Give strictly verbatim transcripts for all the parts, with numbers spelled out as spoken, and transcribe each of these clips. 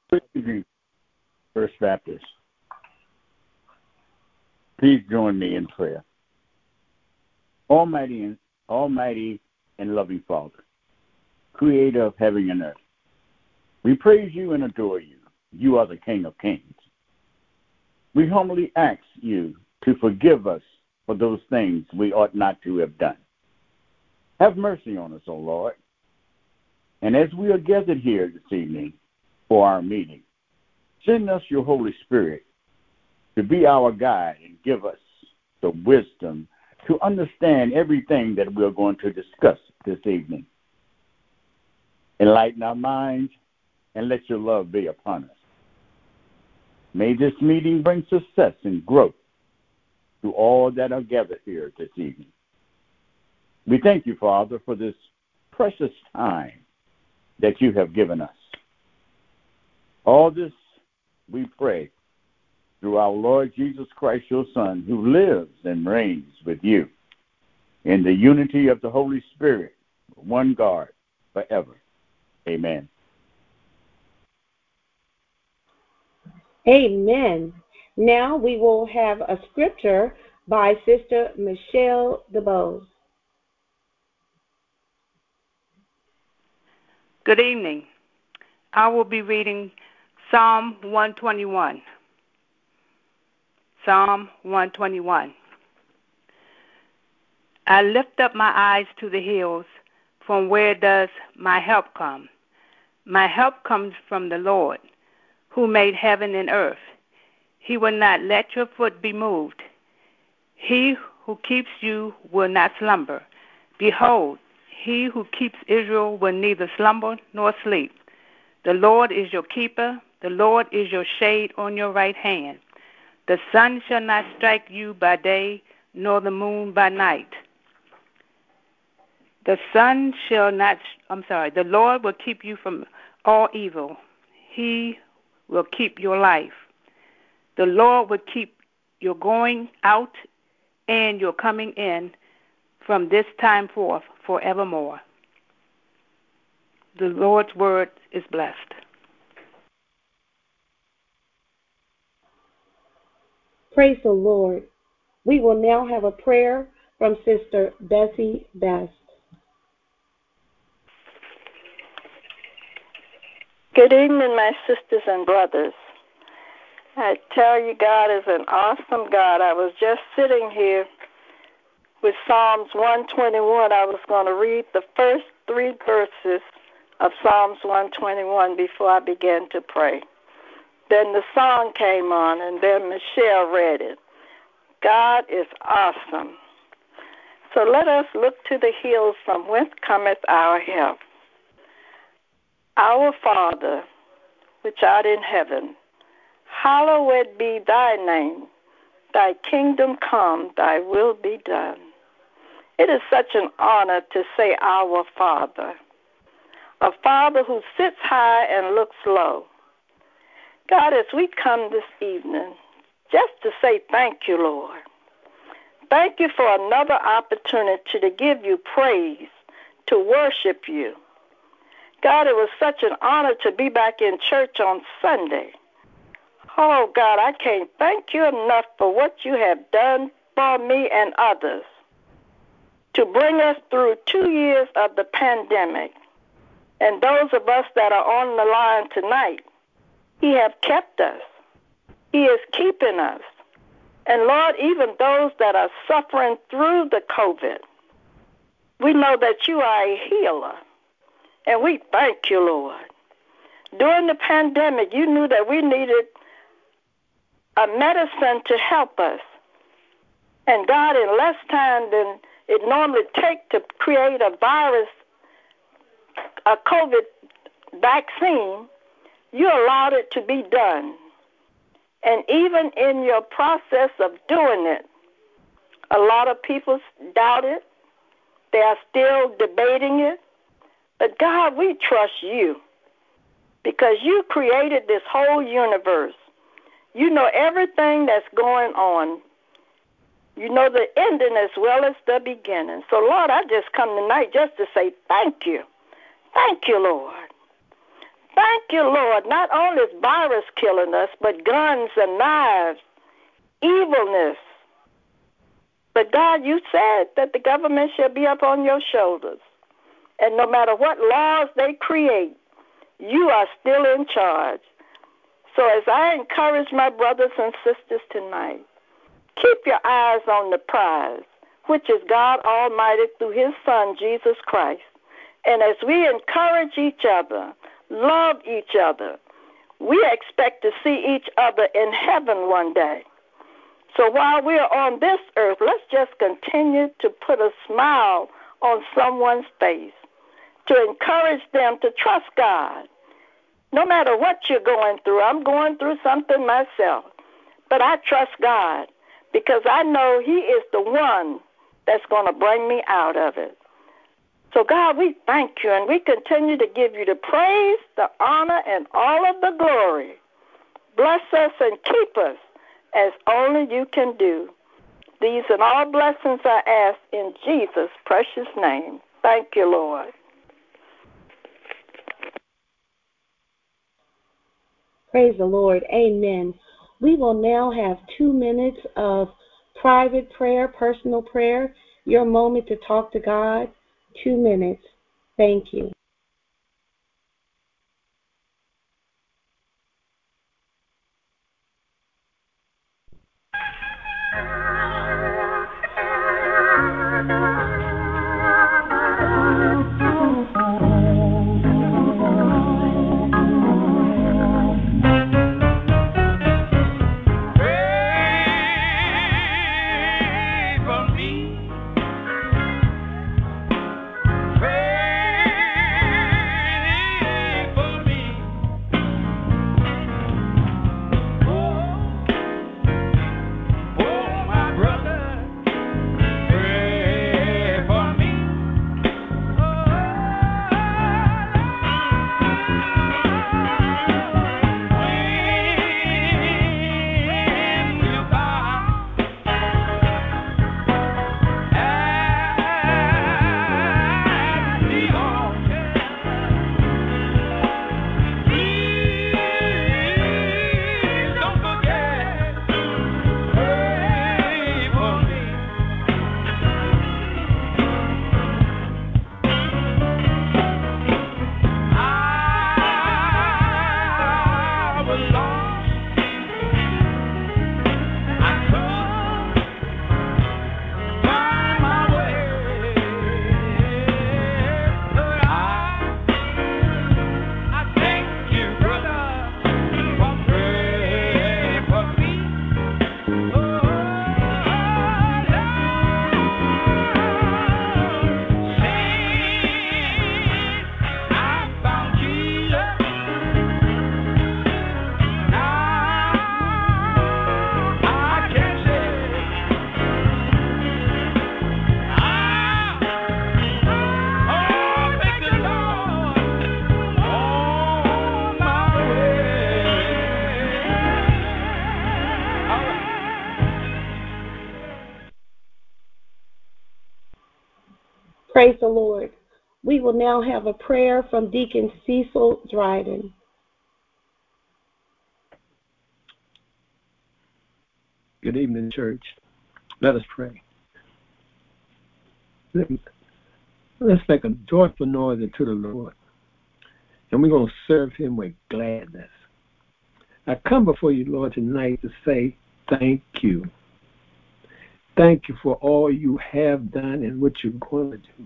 Good evening, First Baptist. Please join me in prayer. Almighty and Almighty and loving Father, Creator of heaven and earth, we praise you and adore you. You are the King of Kings. We humbly ask you to forgive us for those things we ought not to have done. Have mercy on us, O Lord. And as we are gathered here this evening for our meeting, send us your Holy Spirit to be our guide and give us the wisdom to understand everything that we're going to discuss this evening. Enlighten our minds and let your love be upon us. May this meeting bring success and growth to all that are gathered here this evening. We thank you, Father, for this precious time that you have given us. All this we pray through our Lord Jesus Christ, your Son, who lives and reigns with you in the unity of the Holy Spirit, one God, forever. Amen. Amen. Now we will have a scripture by Sister Michelle DeBose. Good evening. I will be reading Psalm one twenty-one. Psalm one twenty-one. I lift up my eyes to the hills. From where does my help come? My help comes from the Lord, who made heaven and earth. He will not let your foot be moved. He who keeps you will not slumber. Behold, he who keeps Israel will neither slumber nor sleep. The Lord is your keeper. The Lord is your shade on your right hand. The sun shall not strike you by day, nor the moon by night. The sun shall not, I'm sorry, the Lord will keep you from all evil. He will keep your life. The Lord will keep your going out and your coming in from this time forth forevermore. The Lord's word is blessed. Praise the Lord. We will now have a prayer from Sister Bessie Best. Good evening, my sisters and brothers. I tell you, God is an awesome God. I was just sitting here with Psalms one twenty-one. I was going to read the first three verses of Psalms one twenty-one before I began to pray. Then the song came on, and then Michelle read it. God is awesome. So let us look to the hills from whence cometh our help. Our Father, which art in heaven, hallowed be thy name. Thy kingdom come, thy will be done. It is such an honor to say our Father, a Father who sits high and looks low. God, as we come this evening, just to say thank you, Lord. Thank you for another opportunity to give you praise, to worship you. God, it was such an honor to be back in church on Sunday. Oh, God, I can't thank you enough for what you have done for me and others to bring us through two years of the pandemic. And those of us that are on the line tonight, He have kept us. He is keeping us. And, Lord, even those that are suffering through the COVID, we know that you are a healer. And we thank you, Lord. During the pandemic, you knew that we needed a medicine to help us. And God, in less time than it normally takes to create a virus, a COVID vaccine, you allowed it to be done. And even in your process of doing it, a lot of people doubt it. They are still debating it. But God, we trust you because you created this whole universe. You know everything that's going on. You know the ending as well as the beginning. So, Lord, I just come tonight just to say thank you. Thank you, Lord. Thank you, Lord. Not only is virus killing us, but guns and knives, evilness. But God, you said that the government shall be up on your shoulders. And no matter what laws they create, you are still in charge. So as I encourage my brothers and sisters tonight, keep your eyes on the prize, which is God Almighty through his Son, Jesus Christ. And as we encourage each other, love each other, we expect to see each other in heaven one day. So while we are on this earth, let's just continue to put a smile on someone's face, to encourage them to trust God. No matter what you're going through, I'm going through something myself, but I trust God because I know he is the one that's going to bring me out of it. So, God, we thank you, and we continue to give you the praise, the honor, and all of the glory. Bless us and keep us as only you can do. These and all blessings I ask in Jesus' precious name. Thank you, Lord. Praise the Lord. Amen. We will now have two minutes of private prayer, personal prayer, your moment to talk to God. Two minutes. Thank you. Praise the Lord. We will now have a prayer from Deacon Cecil Dryden. Good evening, church. Let us pray. Let's make a joyful noise unto the Lord, and we're going to serve him with gladness. I come before you, Lord, tonight to say thank you. Thank you for all you have done and what you're going to do.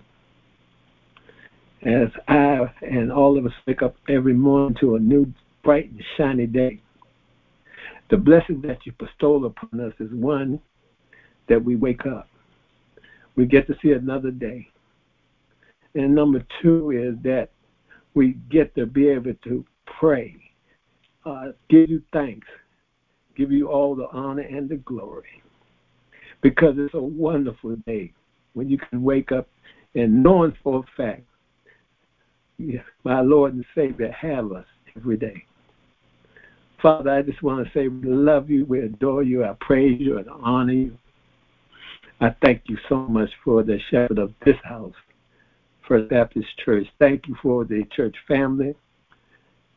As I and all of us wake up every morning to a new, bright and shiny day, the blessing that you bestow upon us is one, that we wake up. We get to see another day. And number two is that we get to be able to pray, uh, give you thanks, give you all the honor and the glory. Because it's a wonderful day when you can wake up and knowing for a fact, yeah, my Lord and Savior have us every day. Father, I just want to say we love you, we adore you, I praise you and honor you. I thank you so much for the shepherd of this house, First Baptist Church. Thank you for the church family.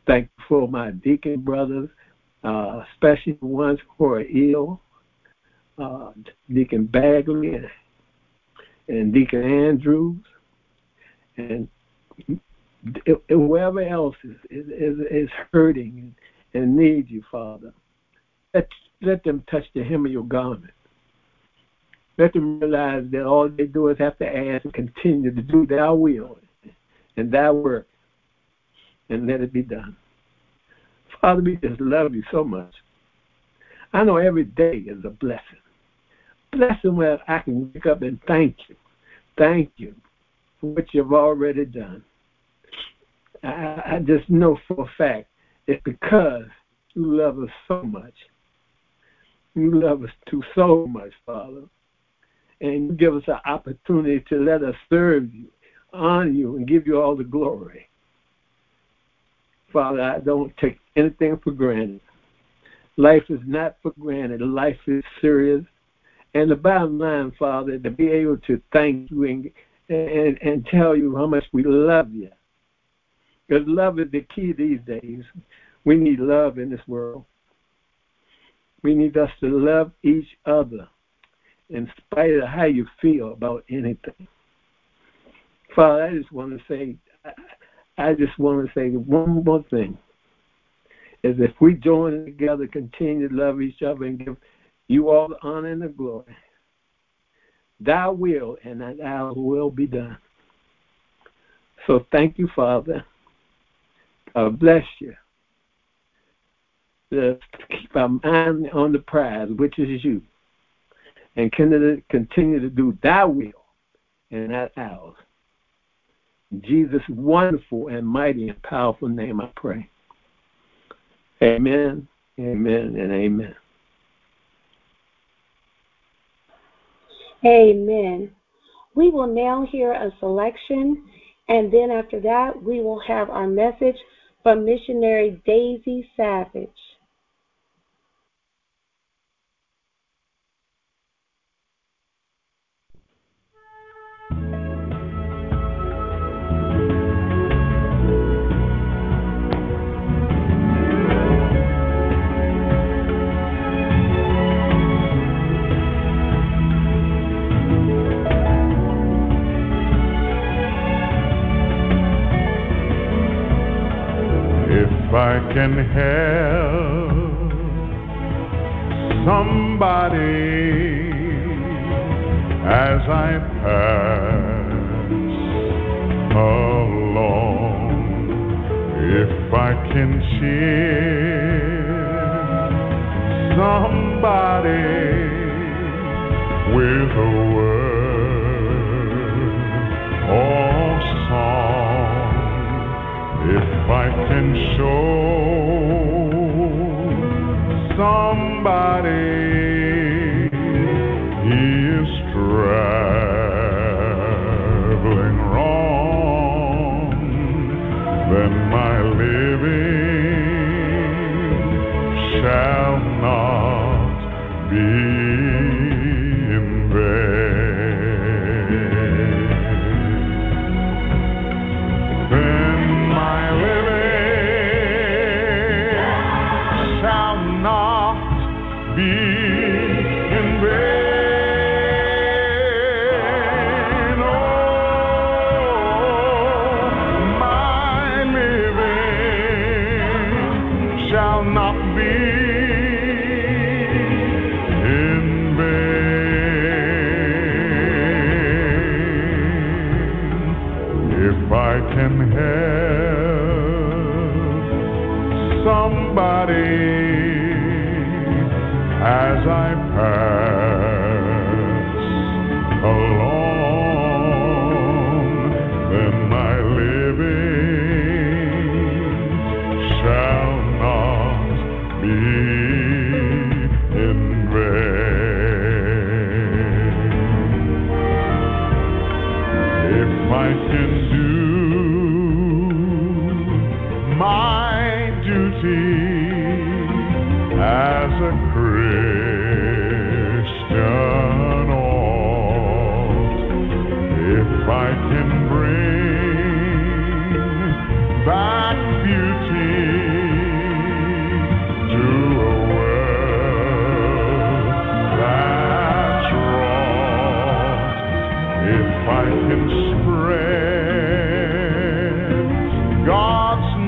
Thank you for my deacon brothers, uh, especially the ones who are ill, uh, Deacon Bagley and, and Deacon Andrews, and whoever else is, is, is hurting and, and needs you, Father. Let, let them touch the hem of your garment. Let them realize that all they do is have to ask and continue to do thy will and thy work, and let it be done. Father, we just love you so much. I know every day is a blessing. Blessing where I can wake up and thank you. Thank you for what you've already done. I, I just know for a fact it's because you love us so much. You love us too so much, Father. And you give us an opportunity to let us serve you, honor you, and give you all the glory. Father, I don't take anything for granted. Life is not for granted. Life is serious. And the bottom line, Father, to be able to thank you and, and, and tell you how much we love you. Because love is the key these days. We need love in this world. We need us to love each other in spite of how you feel about anything. Father, I just want to say, I just want to say one more thing, is if we join together, continue to love each other and give you all the honor and the glory, thy will and thy will be done. So thank you, Father. God bless you. Let's keep our mind on the prize, which is you, and continue to do thy will and not ours. In Jesus' wonderful and mighty and powerful name I pray. Amen, amen, and amen. Amen. We will now hear a selection, and then after that, we will have our message from missionary Daisy Savage. If I can help somebody as I pass along, if I can cheer somebody with a word or song, if I can show somebody he is traveling wrong, then my living shall not be in vain. Then my living shall not be in vain. Oh, my living shall not be in vain. If I can help somebody as I pass along, then my living shall not be in vain. If I can do my duty as a Christian ought, if I can bring back beauty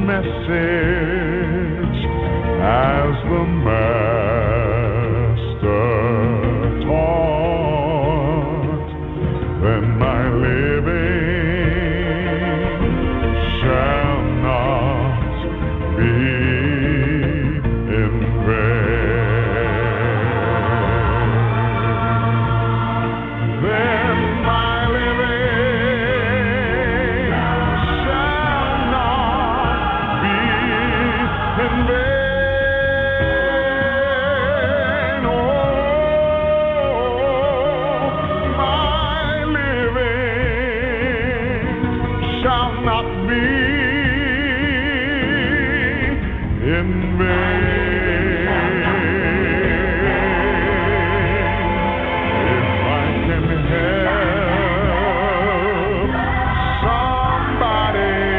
message as the Master taught, then my living shall not be in vain. Then my living shall not be in vain. Oh, my living shall not be in vain. If I can help somebody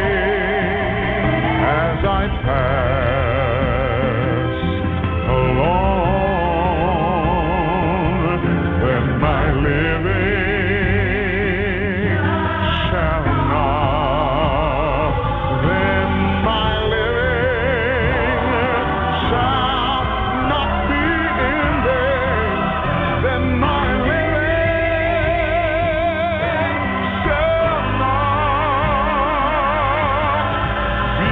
as I pass along, then my living shall not, then my living shall not be in vain, then my living shall not be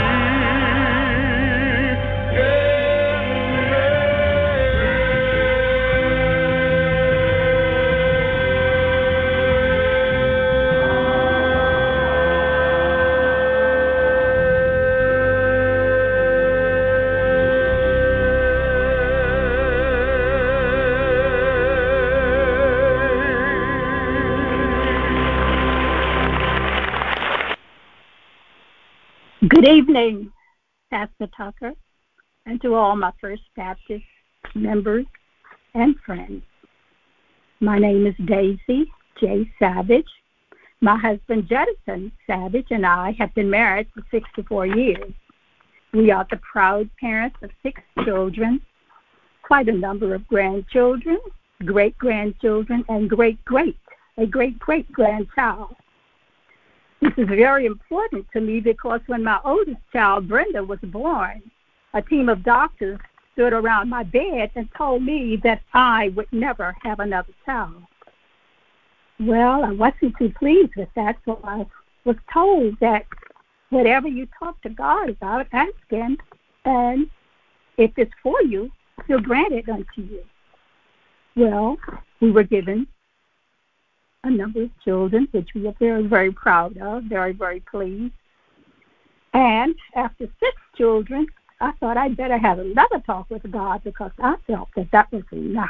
Good evening, Pastor Tucker, and to all my First Baptist members and friends. My name is Daisy J. Savage. My husband, Judson Savage, and I have been married for sixty-four years. We are the proud parents of six children, quite a number of grandchildren, great-grandchildren, and great-great, a great-great-grandchild. This is very important to me because when my oldest child, Brenda, was born, a team of doctors stood around my bed and told me that I would never have another child. Well, I wasn't too pleased with that, so I was told that whatever you talk to God about, ask Him, and if it's for you, He'll grant it unto you. Well, we were given a number of children, which we are very, very proud of, very, very pleased. And after six children, I thought I'd better have another talk with God because I felt that that was enough.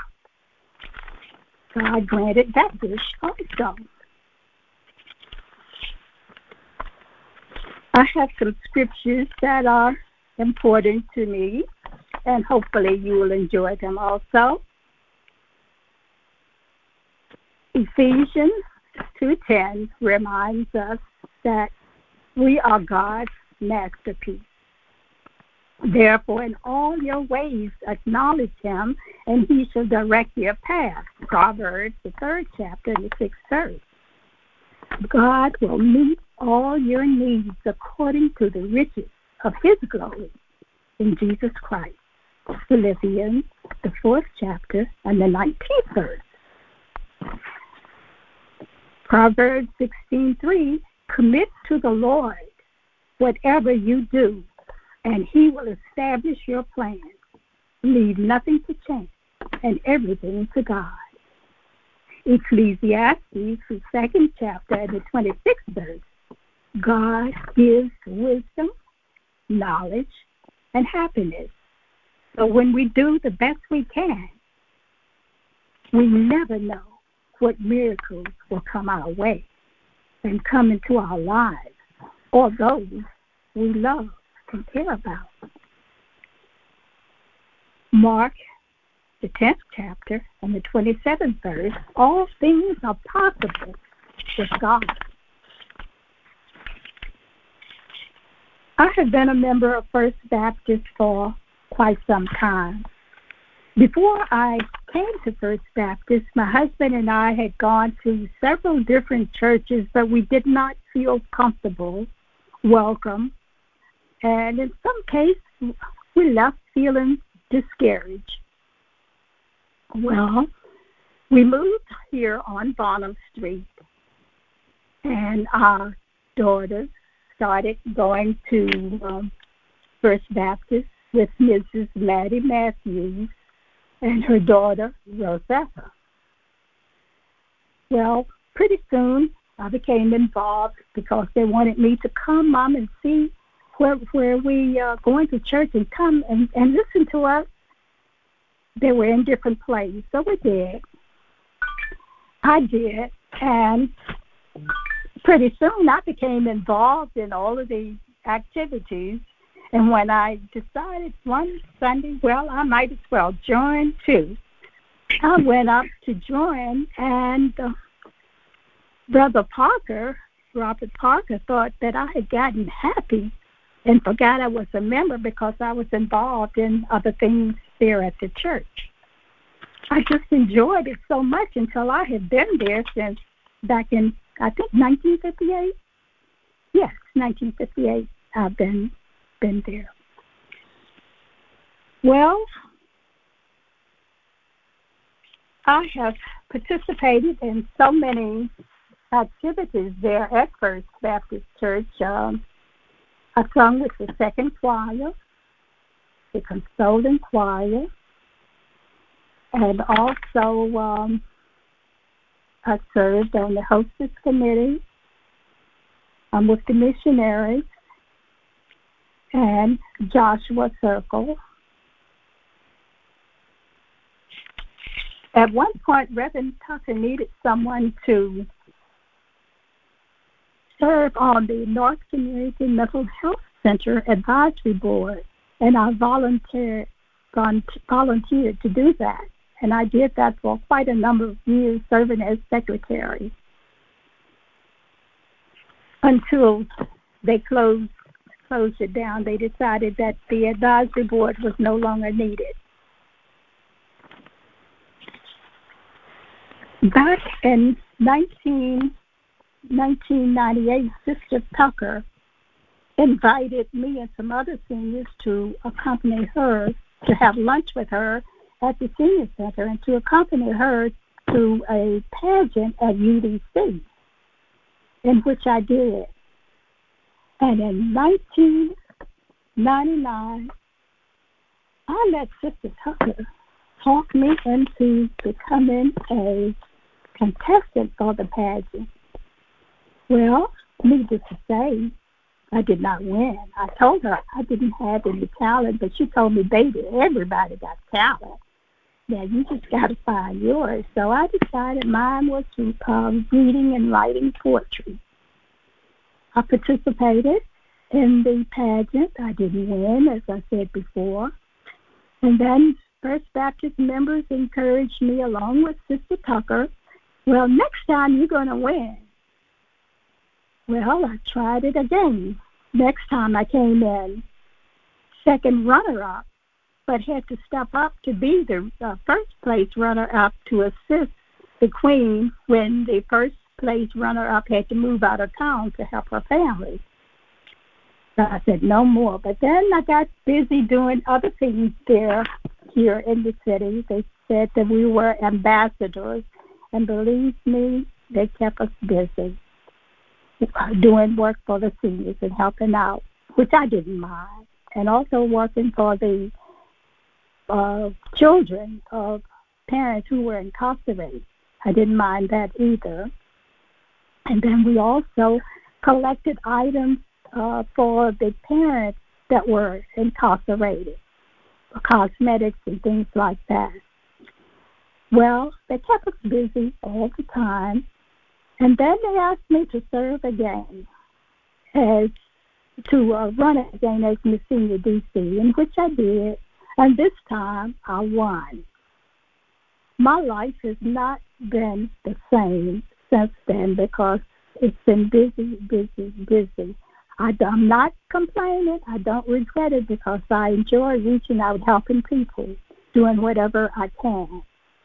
God granted that wish also. I have some scriptures that are important to me, and hopefully you will enjoy them also. Ephesians two ten reminds us that we are God's masterpiece. Therefore, in all your ways acknowledge Him, and He shall direct your path. Proverbs, the third chapter, and the sixth verse. God will meet all your needs according to the riches of His glory in Jesus Christ. Philippians, the fourth chapter, and the nineteenth verse. Proverbs sixteen three, commit to the Lord whatever you do, and He will establish your plans. Leave nothing to chance, and everything to God. Ecclesiastes, the second chapter, and the twenty-sixth verse. God gives wisdom, knowledge, and happiness. So when we do the best we can, we never know what miracles will come our way and come into our lives, or those we love and care about. Mark, the tenth chapter, and the twenty-seventh verse, all things are possible with God. I have been a member of First Baptist for quite some time. Before I came to First Baptist, my husband and I had gone to several different churches, but we did not feel comfortable, welcome, and in some cases, we left feeling discouraged. Well, we moved here on Bonham Street, and our daughters started going to um, First Baptist with Missus Maddie Matthews and her daughter, Rosetta. Well, pretty soon I became involved because they wanted me to come, Mom, and see where where we uh, going to church and come and, and listen to us. They were in different places, so we did. I did, and pretty soon I became involved in all of the activities. And when I decided one Sunday, well, I might as well join too, I went up to join, and uh, Brother Parker, Robert Parker, thought that I had gotten happy and forgot I was a member because I was involved in other things there at the church. I just enjoyed it so much until I had been there since back in, I think, nineteen fifty-eight. Yes, nineteen fifty-eight. I've been been there. Well, I have participated in so many activities there at First Baptist Church. Um, I sung with the second choir, the consoling choir, and also um, I served on the hostess committee. I'm with the missionaries and Joshua Circle. At one point, Reverend Tucker needed someone to serve on the North Community Mental Health Center Advisory Board, and I volunteered, volunteered to do that. And I did that for quite a number of years, serving as secretary, until they closed closed it down. They decided that the advisory board was no longer needed. Back in nineteen ninety-eight, Sister Tucker invited me and some other seniors to accompany her, to have lunch with her at the senior center, and to accompany her to a pageant at U D C, in which I did. And in nineteen ninety-nine, I let Sister Tucker talk me into becoming a contestant for the pageant. Well, needless to say, I did not win. I told her I didn't have any talent, but she told me, baby, everybody got talent. Now, you just got to find yours. So I decided mine was um, reading and writing poetry. I participated in the pageant. I didn't win, as I said before. And then First Baptist members encouraged me, along with Sister Tucker, well, next time you're going to win. Well, I tried it again. Next time I came in second runner-up, but had to step up to be the uh, first place runner-up to assist the Queen when the first place runner-up had to move out of town to help her family. So I said, no more. But then I got busy doing other things there, here in the city. They said that we were ambassadors, and believe me, they kept us busy doing work for the seniors and helping out, which I didn't mind, and also working for the uh, children of parents who were incarcerated. I didn't mind that either. And then we also collected items uh, for the parents that were incarcerated, cosmetics and things like that. Well, they kept us busy all the time. And then they asked me to serve again, as to uh, run again as Miss Senior D C, in which I did. And this time I won. My life has not been the same since then because it's been busy, busy, busy. I, I'm not complaining. I don't regret it because I enjoy reaching out, helping people, doing whatever I can.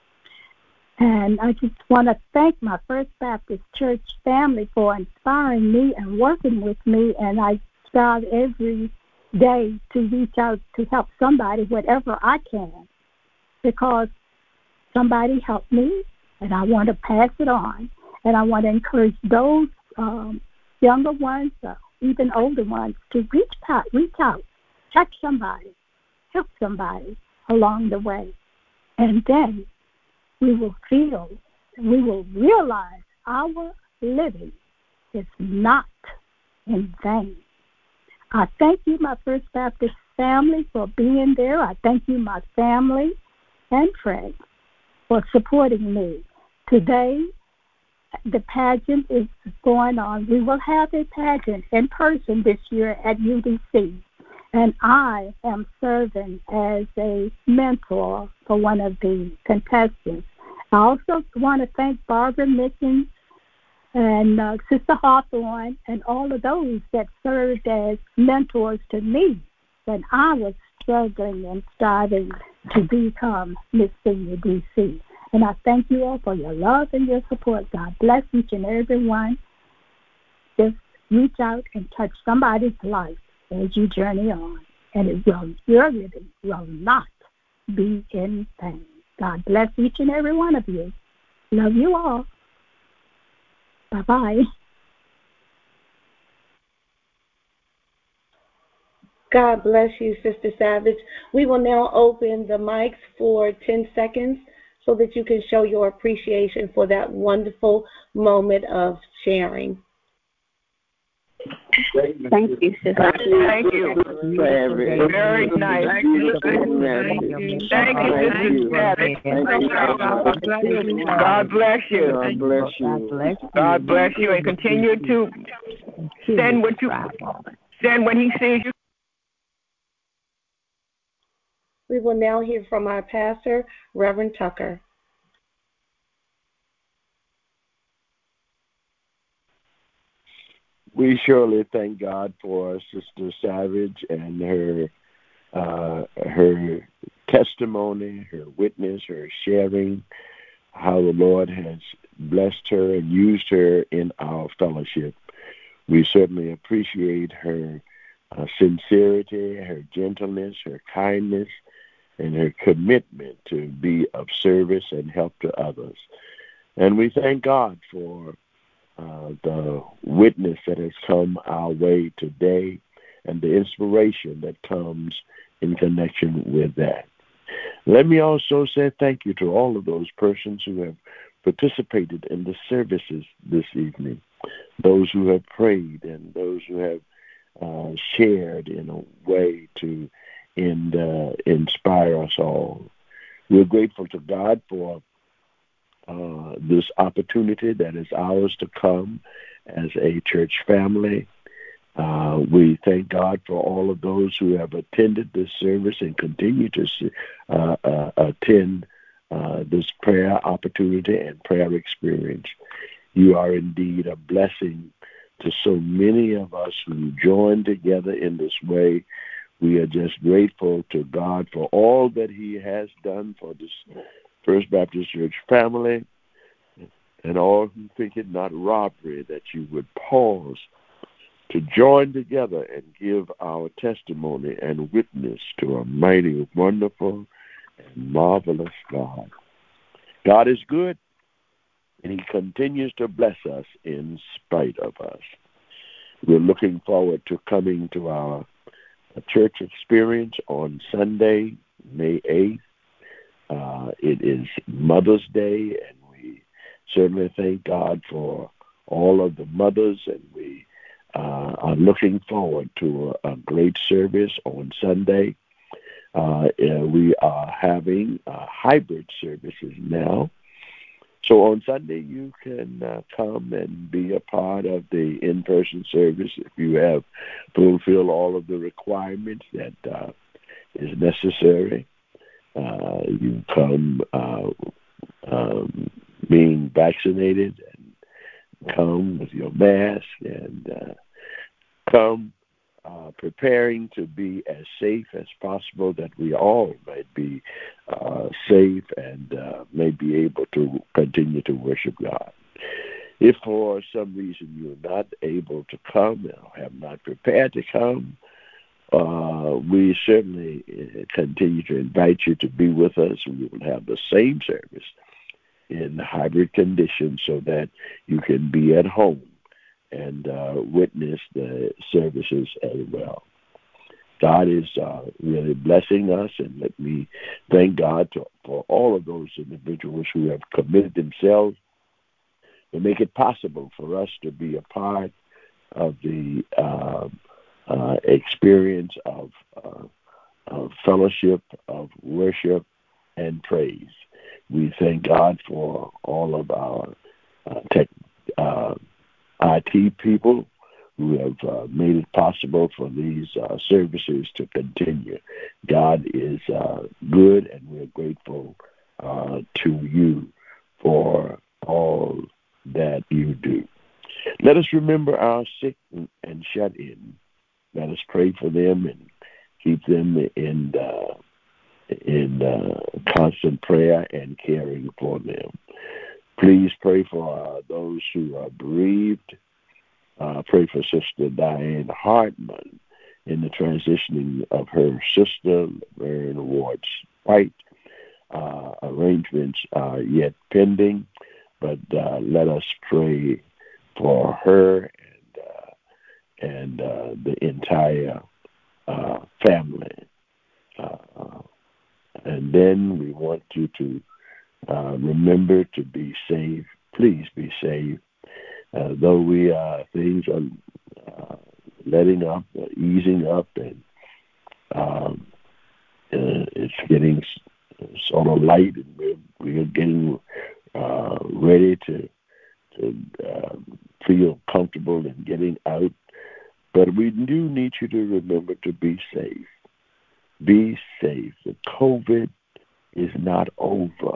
And I just want to thank my First Baptist Church family for inspiring me and working with me. And I start every day to reach out to help somebody, whatever I can, because somebody helped me, and I want to pass it on. And I want to encourage those um, younger ones, uh, even older ones, to reach out, reach out, touch somebody, help somebody along the way. And then we will feel, we will realize our living is not in vain. I thank you, my First Baptist family, for being there. I thank you, my family and friends, for supporting me. Today, the pageant is going on. We will have a pageant in person this year at U D C, and I am serving as a mentor for one of the contestants. I also want to thank Barbara Mickens and uh, Sister Hawthorne and all of those that served as mentors to me when I was struggling and striving to become Miss Senior D C. And I thank you all for your love and your support. God bless each and every one. Just reach out and touch somebody's life as you journey on. And it will, your living will not be in vain. God bless each and every one of you. Love you all. Bye-bye. God bless you, Sister Savage. We will now open the mics for ten seconds so that you can show your appreciation for that wonderful moment of sharing. Thank you, sister. Thank you. Very nice. Thank you. Thank you, sister. God bless you. God bless you. God bless you, and continue to send what you send when He sees you. We will now hear from our pastor, Reverend Tucker. We surely thank God for Sister Savage and her uh, her testimony, her witness, her sharing, how the Lord has blessed her and used her in our fellowship. We certainly appreciate her uh, sincerity, her gentleness, her kindness, and her commitment to be of service and help to others. And we thank God for uh, the witness that has come our way today and the inspiration that comes in connection with that. Let me also say thank you to all of those persons who have participated in the services this evening, those who have prayed and those who have uh, shared in a way to and uh, inspire us all. We're grateful to God for uh, this opportunity that is ours to come as a church family. Uh, we thank God for all of those who have attended this service and continue to uh, uh, attend uh, this prayer opportunity and prayer experience. You are indeed a blessing to so many of us who join together in this way. We are just grateful to God for all that He has done for this First Baptist Church family, and all who think it not robbery that you would pause to join together and give our testimony and witness to a mighty, wonderful, and marvelous God. God is good, and He continues to bless us in spite of us. We're looking forward to coming to our church experience on Sunday, May eighth. Uh, it is Mother's Day, and we certainly thank God for all of the mothers, and we uh, are looking forward to a, a great service on Sunday. Uh, we are having uh, hybrid services now. So on Sunday, you can uh, come and be a part of the in-person service if you have fulfilled all of the requirements that uh, is necessary. Uh, you come uh, um, being vaccinated, and come with your mask, and uh, come uh, preparing to be as safe as possible, that we all might be uh, safe and uh, may be able to continue to worship God. If for some reason you're not able to come or have not prepared to come, uh, uh, we certainly continue to invite you to be with us. We will have the same service in hybrid conditions so that you can be at home and uh, witness the services as well. God is uh, really blessing us, and let me thank God to, for all of those individuals who have committed themselves to make it possible for us to be a part of the uh, uh, experience of, uh, of fellowship, of worship, and praise. We thank God for all of our uh, tech, uh, I T people who have uh, made it possible for these uh, services to continue. God is uh, good, and we're grateful uh, to you for all that you do. Let us remember our sick and shut in. Let us pray for them and keep them in uh, in uh, constant prayer and caring for them. Please pray for uh, those who are bereaved. Uh, pray for Sister Diane Hartman in the transitioning of her sister, Marion Ward White. Uh, arrangements are yet pending, but uh, let us pray for her and uh, and uh, the entire uh, family. Uh, and then we want you to uh, remember to be safe. Please be safe. Uh, though we uh, things are uh, letting up, uh, easing up, and um, uh, it's getting sort of light, and we're, we're getting uh, ready to to uh, feel comfortable in getting out. But we do need you to remember to be safe. Be safe. The COVID is not over.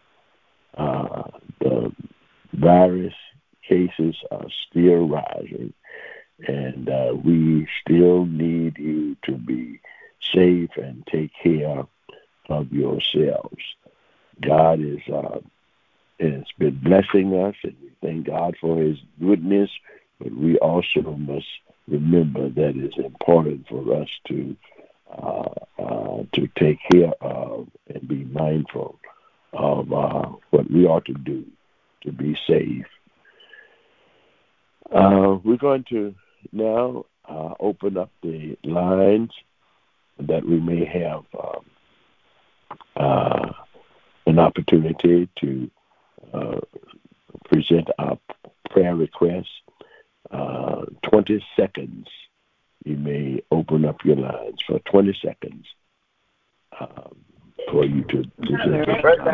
Uh, the virus cases are still rising, and uh, we still need you to be safe and take care of yourselves. God is uh, has been blessing us, and we thank God for his goodness, but we also must remember that it's important for us to uh, uh, to take care of and be mindful of uh, what we ought to do to be safe. Uh, we're going to now uh, open up the lines that we may have um, uh, an opportunity to uh, present our prayer requests. Uh, twenty seconds. You may open up your lines for twenty seconds um, for you to present.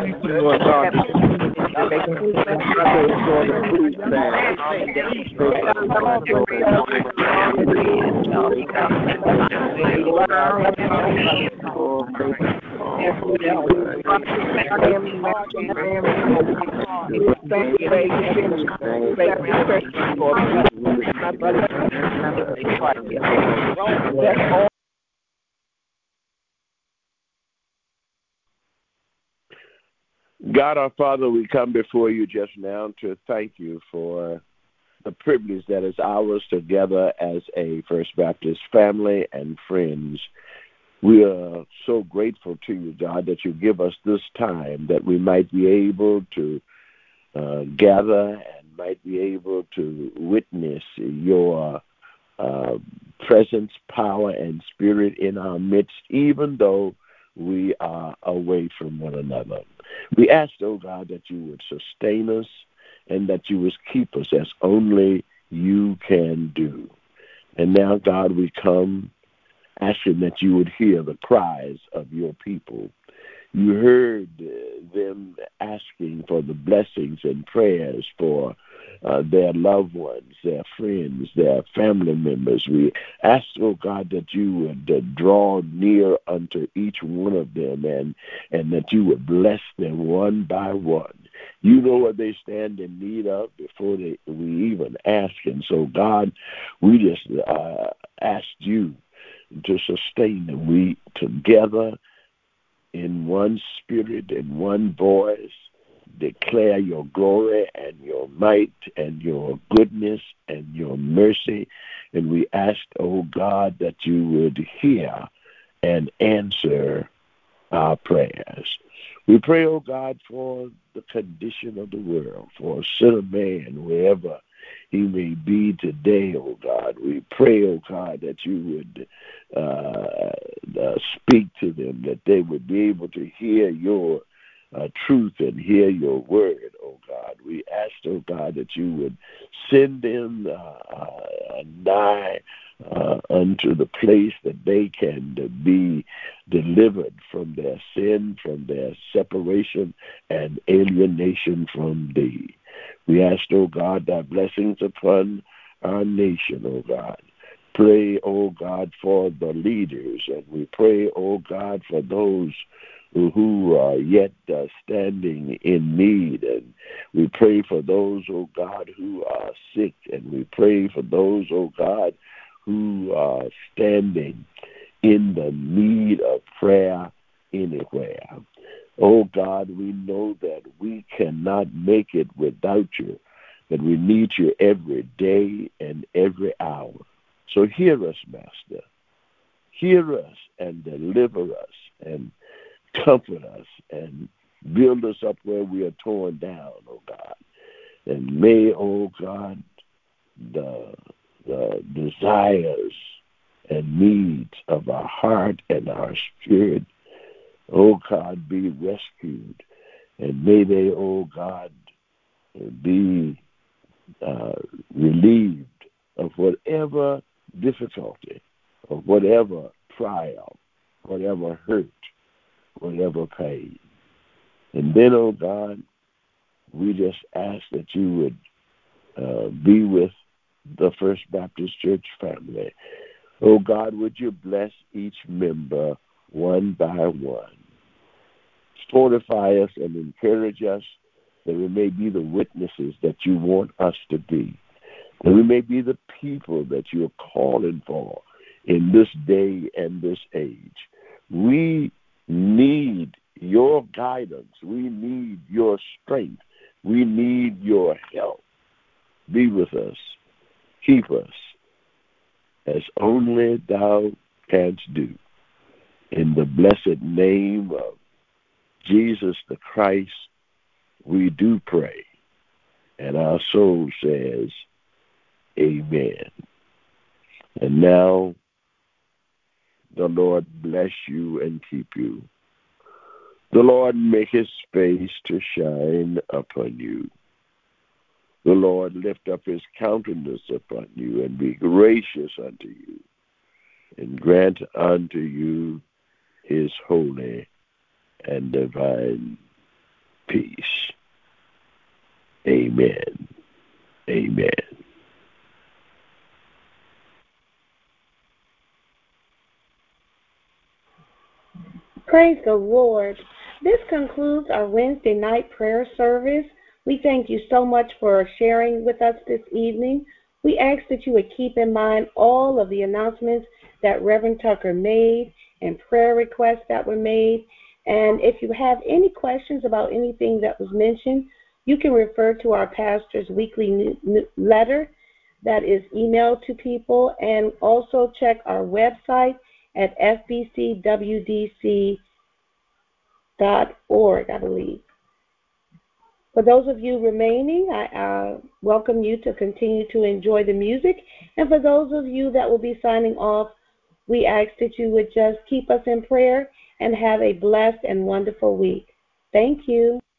God our Father, we come before you just now to thank you for the privilege that is ours together as a First Baptist family and friends. We are so grateful to you, God, that you give us this time that we might be able to uh, gather and might be able to witness your uh, presence, power, and spirit in our midst, even though we are away from one another. We ask, oh God, that you would sustain us and that you would keep us as only you can do. And now, God, we come asking that you would hear the cries of your people. You heard them asking for the blessings and prayers for uh, their loved ones, their friends, their family members. We ask, oh God, that you would uh, draw near unto each one of them and, and that you would bless them one by one. You know what they stand in need of before they, we even ask. And so, God, we just uh, asked you to sustain them. We together in one spirit, in one voice, declare your glory and your might and your goodness and your mercy. And we ask, oh God, that you would hear and answer our prayers. We pray, oh God, for the condition of the world, for a sinner man, wherever he may be today, oh God. We pray, oh God, that you would uh, uh, speak to them, that they would be able to hear your uh, truth and hear your word, oh God. We ask, oh God, that you would send them uh, uh, nigh uh, unto the place that they can be delivered from their sin, from their separation and alienation from thee. We ask, oh God, thy blessings upon our nation, oh God. Pray, oh God, for the leaders, and we pray, oh God, for those who, who are yet uh, standing in need, and we pray for those, oh God, who are sick, and we pray for those, oh God, who are standing in the need of prayer anywhere. Oh God, we know that we cannot make it without you, that we need you every day and every hour. So hear us, Master. Hear us and deliver us and comfort us and build us up where we are torn down, oh God. And may, oh God, the, the desires and needs of our heart and our spirit, oh God, be rescued. And may they, oh God, be uh, relieved of whatever difficulty, of whatever trial, whatever hurt, whatever pain. And then, oh God, we just ask that you would uh, be with the First Baptist Church family. Oh God, would you bless each member one by one? Fortify us and encourage us that we may be the witnesses that you want us to be, that we may be the people that you are calling for in this day and this age. We need your guidance. We need your strength. We need your help. Be with us. Keep us as only thou canst do. In the blessed name of Jesus the Christ, we do pray. And our soul says, amen. And now, the Lord bless you and keep you. The Lord make his face to shine upon you. The Lord lift up his countenance upon you and be gracious unto you, and grant unto you his holy and divine peace. Amen. Amen. Praise the Lord. This concludes our Wednesday night prayer service. We thank you so much for sharing with us this evening. We ask that you would keep in mind all of the announcements that Reverend Tucker made and prayer requests that were made. And if you have any questions about anything that was mentioned, you can refer to our pastor's weekly letter that is emailed to people, and also check our website at f b c w d c dot org, I believe. For those of you remaining, I uh, welcome you to continue to enjoy the music. And for those of you that will be signing off, we ask that you would just keep us in prayer and have a blessed and wonderful week. Thank you.